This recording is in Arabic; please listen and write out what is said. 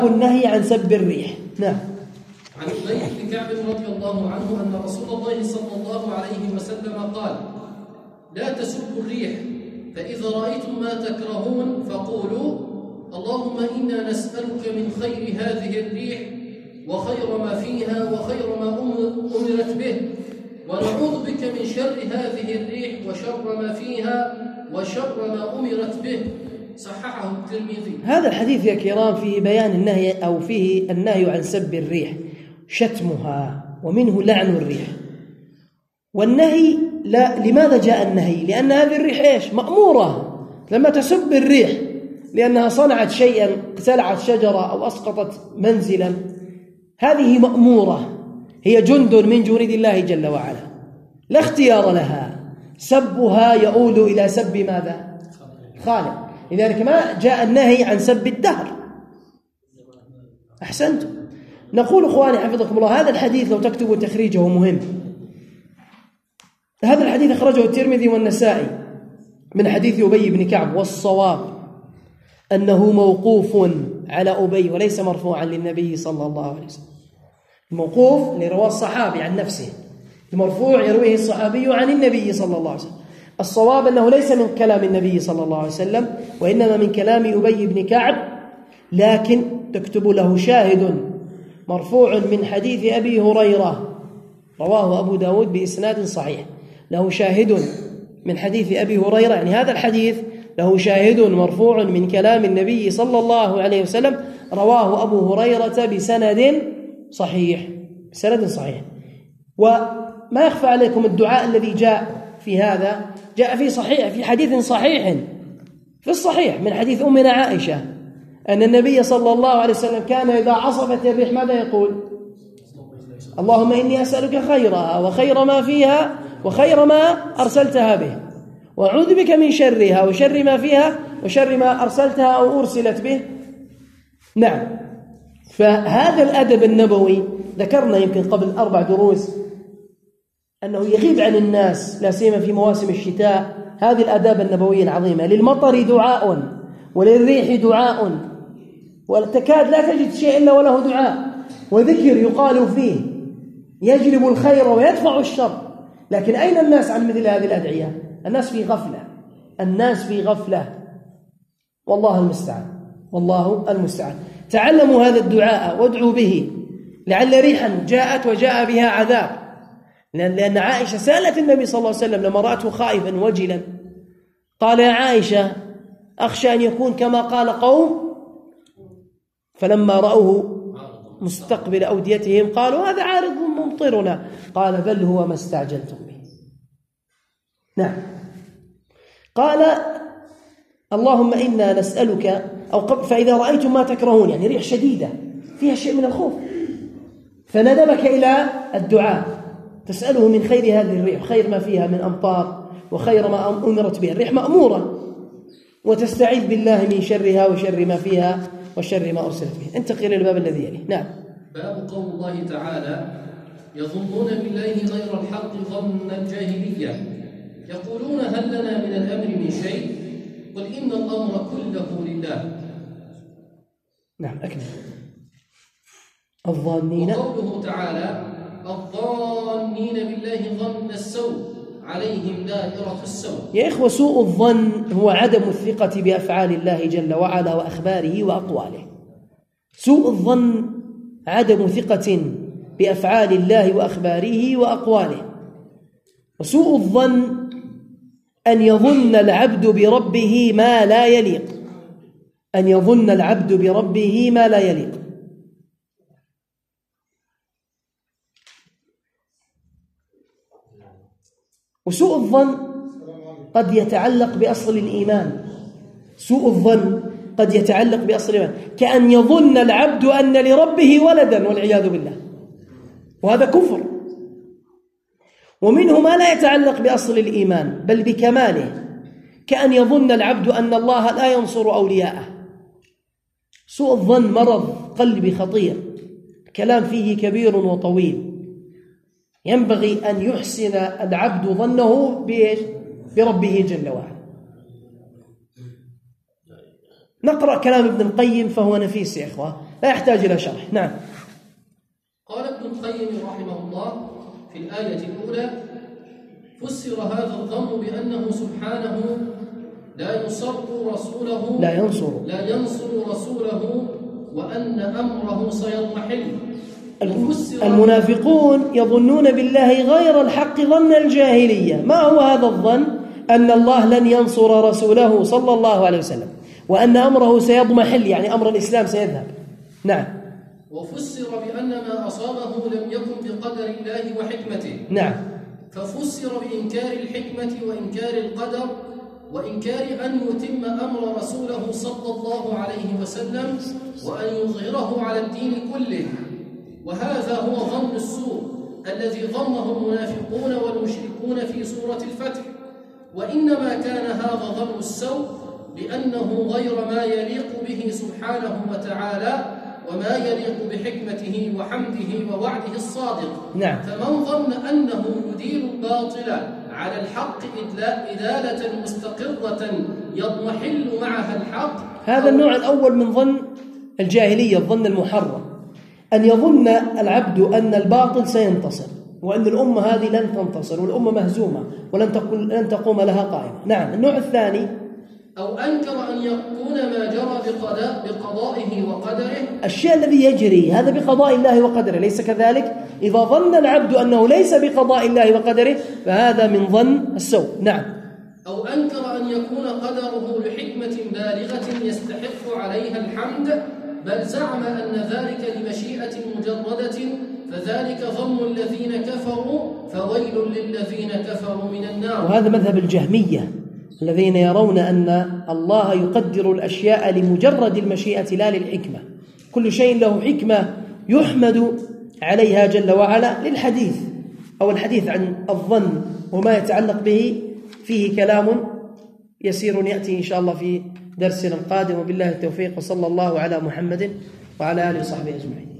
النهي عن سب الريح. نعم. عن أبي بن كعب رضي الله عنه أن رسول الله صلى الله عليه وسلم قال: لا تسبوا الريح، فإذا رأيتم ما تكرهون فقولوا: اللهم إنا نسألك من خير هذه الريح وخير ما فيها وخير ما أمرت به، ونعوذ بك من شر هذه الريح وشر ما فيها وشر ما أمرت به. صححه الترمذي. هذا الحديث يا كرام فيه بيان النهي، أو فيه النهي عن سب الريح، شتمها، ومنه لعن الريح. والنهي لماذا جاء النهي؟ لأن هذه الريح إيش؟ مأمورة. لما تسب الريح لأنها صنعت شيئا، اقتلعت شجرة أو أسقطت منزلا، هذه مأمورة، هي جند من جنود الله جل وعلا، لا اختيار لها. سبها يؤول إلى سب ماذا؟ خالق. لذلك ما جاء النهي عن سب الدهر. أحسنتم. نقول إخواني حفظكم الله، هذا الحديث لو تكتبوا تخريجه مهم. هذا الحديث أخرجه الترمذي والنسائي من حديث أبي بن كعب، والصواب أنه موقوف على أبي وليس مرفوعا للنبي صلى الله عليه وسلم. الموقوف اللي رواه الصحابي عن نفسه، المرفوع يرويه الصحابي عن النبي صلى الله عليه وسلم. الصواب أنه ليس من كلام النبي صلى الله عليه وسلم، وإنما من كلام أبي بن كعب، لكن تكتب له شاهد مرفوع من حديث أبي هريرة رواه أبو داود بإسناد صحيح، له شاهد من حديث أبي هريرة، يعني هذا الحديث له شاهد مرفوع من كلام النبي صلى الله عليه وسلم رواه أبو هريرة بسند صحيح. وما يخفى عليكم الدعاء الذي جاء في هذا، جاء في حديث صحيح في الصحيح من حديث أمنا عائشة أن النبي صلى الله عليه وسلم كان إذا عصفت الريح ماذا يقول؟ اللهم إني أسألك خيرها وخير ما فيها وخير ما أرسلتها به، وأعوذ بك من شرها وشر ما فيها وشر ما أرسلتها أو أرسلت به. نعم. فهذا الأدب النبوي ذكرنا يمكن قبل 4 دروس أنه يغيب عن الناس، لا سيما في مواسم الشتاء. هذه الآداب النبوية العظيمة. للمطر دعاء وللريح دعاء، وتكاد لا تجد شيء إلا وله دعاء وذكر يقال فيه يجلب الخير ويدفع الشر. لكن أين الناس عن مثل هذه الأدعية؟ الناس في غفلة. والله المستعان. تعلموا هذا الدعاء وادعوا به، لعل ريحا جاءت وجاء بها عذاب. لأن عائشة سألت النبي صلى الله عليه وسلم لما رأته خائفا وجلا، قال: يا عائشة أخشى أن يكون كما قال قوم، فلما رأوه مستقبل أوديتهم قالوا: هذا عارض ممطرنا. قال: بل هو ما استعجلتم به. نعم. قال: اللهم إنا نسألك، فإذا رأيتم ما تكرهون، يعني ريح شديدة فيها شيء من الخوف، فندبك إلى الدعاء، تسأله من خير هذه الريح، خير ما فيها من أمطار وخير ما أمرت به. الريح مأمورة، وتستعيذ بالله من شرها وشر ما فيها وشر ما أرسلت به. انتقل إلى الباب الذي يليه. نعم. باب قول الله تعالى: يظنون بالله غير الحق ظن الجاهلية، يقولون هل لنا من الأمر من شيء، قل إن الأمر كله لله. نعم. أكمل. الظانين. وقوله تعالى: الظانين بالله ظن السوء عليهم دائرة السوء. يا إخوة، سوء الظن هو عدم الثقة بأفعال الله جل وعلا وأخباره وأقواله. سوء الظن عدم ثقة بأفعال الله وأخباره وأقواله. وسوء الظن أن يظن العبد بربه ما لا يليق، وسوء الظن قد يتعلق بأصل الإيمان. كأن يظن العبد أن لربه ولدا والعياذ بالله، وهذا كفر. ومنه ما لا يتعلق بأصل الإيمان بل بكماله، كأن يظن العبد أن الله لا ينصر أولياءه. سوء الظن مرض قلبي خطير، كلام فيه كبير وطويل. ينبغي أن يحسن العبد ظنه بربه جل وعلا. نقرأ كلام ابن القيم فهو نفيس يا إخوة. لا يحتاج إلى شرح. نعم. قال ابن القيم رحمه الله في الآية الأولى: فسر هذا الظن بأنه سبحانه لا ينصر رسوله وأن أمره سيضمحل. المنافقون يظنون بالله غير الحق ظن الجاهلية. ما هو هذا الظن؟ أن الله لن ينصر رسوله صلى الله عليه وسلم، وأن أمره سيضمحل، يعني أمر الإسلام سيذهب. نعم. وفسر بأن ما أصابه لم يكن بقدر الله وحكمته. نعم. ففسر بإنكار الحكمة وإنكار القدر وإنكار أن يتم أمر رسوله صلى الله عليه وسلم وأن يظهره على الدين كله. وهذا هو ظن السوء الذي ظنه المنافقون والمشركون في سورة الفتح. وإنما كان هذا ظن السوء لأنه غير ما يليق به سبحانه وتعالى وما يليق بحكمته وحمده ووعده الصادق. نعم. فمن ظن أنه يدير الباطل على الحق إدالة مستقرة يضمحل معها الحق، هذا النوع الأول من ظن الجاهلية، الظن المحرم، أن يظن العبد أن الباطل سينتصر وأن الأمة هذه لن تنتصر والأمة مهزومة ولن تقوم لها قائمة. نعم. النوع الثاني: أو أنكر أن يكون ما جرى بقضائه وقدره، الشيء الذي يجري هذا بقضاء الله وقدره، ليس كذلك؟ إذا ظن العبد أنه ليس بقضاء الله وقدره فهذا من ظن السوء. نعم. أو أنكر أن يكون قدره لحكمة بالغة يستحق عليها الحمد، بل زعم أن ذلك لمشيئة مجردة، فذلك ظن الذين كفروا، فويل للذين كفروا من النار. وهذا مذهب الجهمية الذين يرون أن الله يقدر الأشياء لمجرد المشيئة لا للحكمة. كل شيء له حكمة يحمد عليها جل وعلا. للحديث أو الحديث عن الظن وما يتعلق به فيه كلام يسير يأتي إن شاء الله في درسنا القادم، وبالله التوفيق، وصلى الله على محمد وعلى آله وصحبه أجمعين.